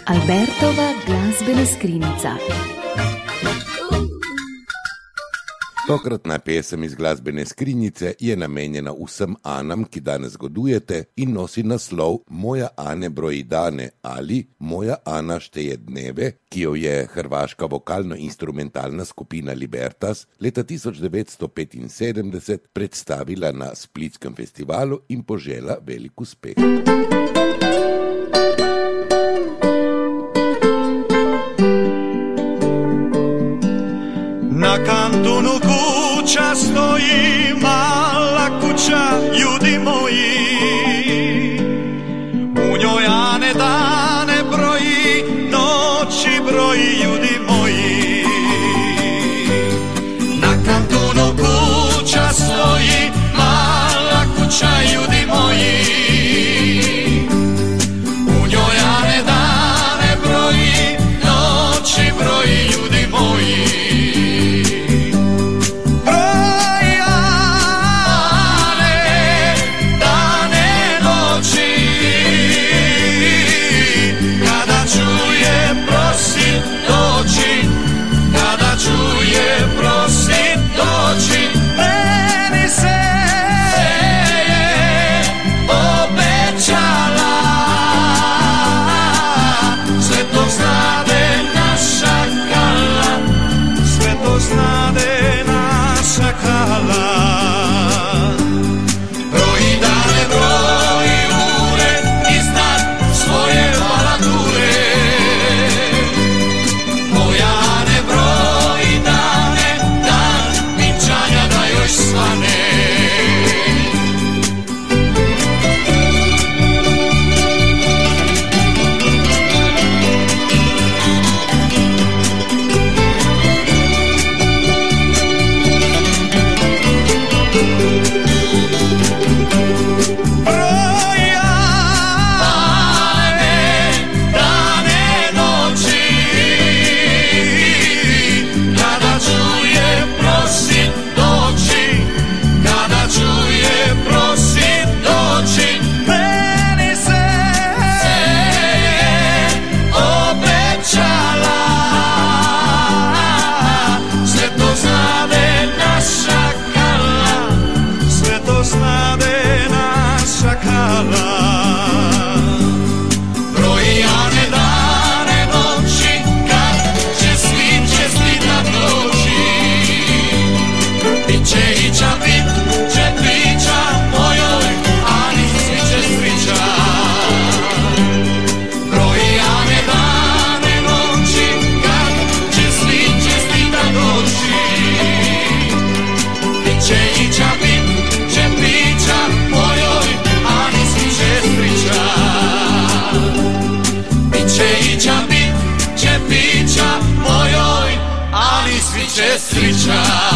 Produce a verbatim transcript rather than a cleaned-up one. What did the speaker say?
Albertova glasbena skrinjica. Tokratna pesem iz glasbene skrinjice je namenjena vsem Anam, ki danes godujete in nosi naslov Moja Ane broji dane ali Moja Ana šteje dneve, ki jo je hrvaška vokalno-instrumentalna skupina Libertas leta tisoč devetsto petinsedemdeset predstavila na Splitskem festivalu in požela velik uspeh. Na kantunu kuća stoji, mala kuća, ljudi moji. U njoj Ane dane broji, noći broji, ljudi moji. Na kantunu kuća stoji, mala kuća, ljudi moji. U njoj Ane dane broji, noći broji, ljudi moji. Sreća